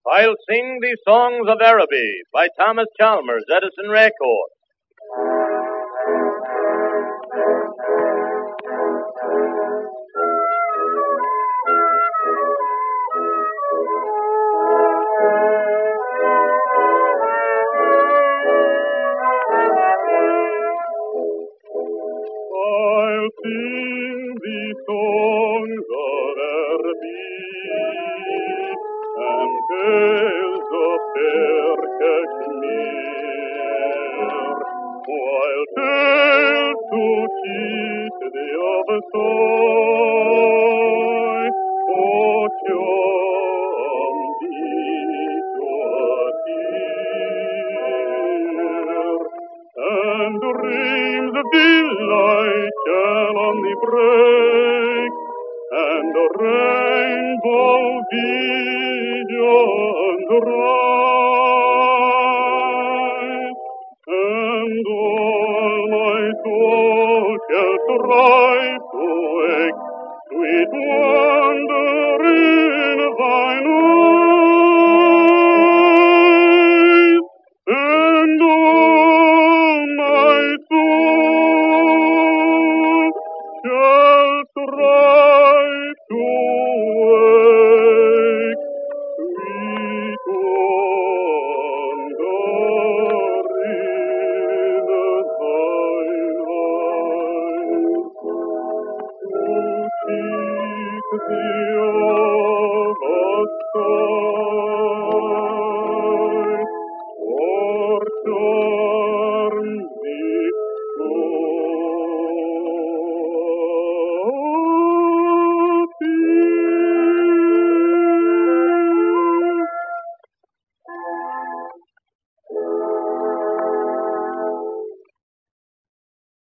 I'll sing thee songs of Araby by Thomas Chalmers, Edison Record. I'll sing thee songs of Araby and tales of fair Kashmir, while tales to teach thee of a sigh, or charm thee to appear, and dreams of delight shall on thee break, and a rainbow visions rise, and all my soul shall strive to wake sweet wonder in thine eyes, and all my soul shall strive to wake sweet wonder in thine eyes. To seek thee of a star,